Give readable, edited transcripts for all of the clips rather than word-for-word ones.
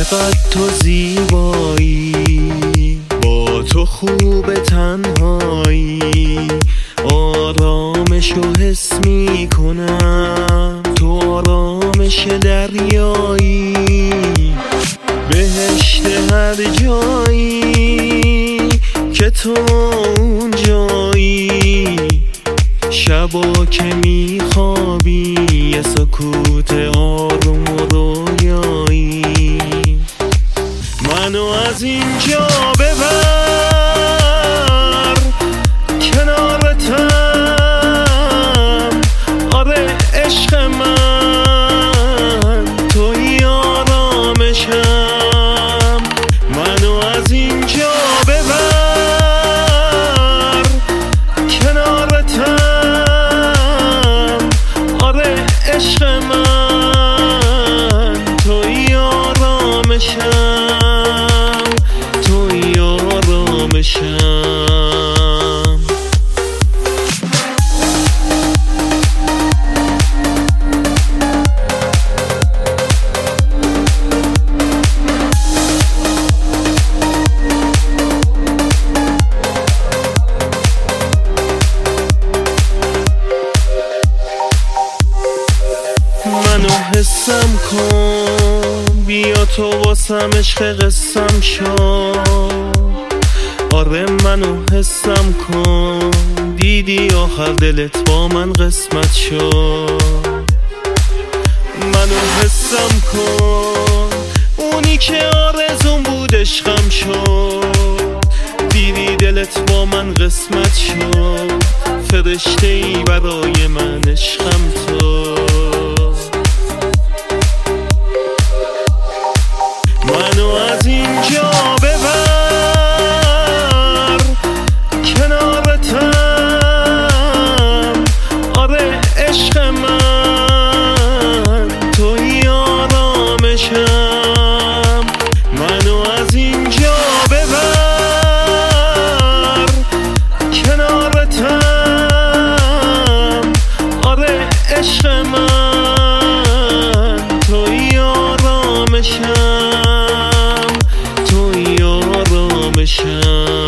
چقدر تو زیبایی، با تو خوب تنهایی، آرامشو حس می کنم، تو آرامش دریایی، بهشت هر جایی که تو اونجایی، شبا که میخوابی یه سکوت آروم و رویایی، منو از اینجا ببر کنارتم، آره عشق من توی آرامشم، منو از اینجا ببر کنارتم، آره عشق من توی آرامشم، توی آرامشم. منو حسم کن، بیا تو واسم عشق قسم شو، آره منو حسم کن، دیدی آخر دلت با من قسمت شو، منو حسم کن، اونی که آرزون بود عشقم شو، دیدی دلت با من قسمت شو، فرشته ای برای من عشقم تو، منو از اینجا ببر کنارتم، آره عشق من توی آرامشم، منو از اینجا ببر کنارتم، آره عشق من توی آرامشم، توی آرامشم.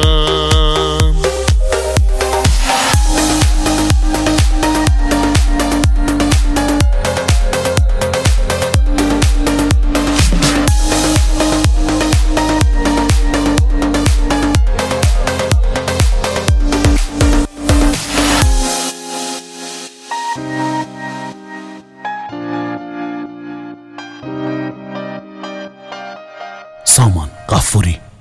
سامان غفوری.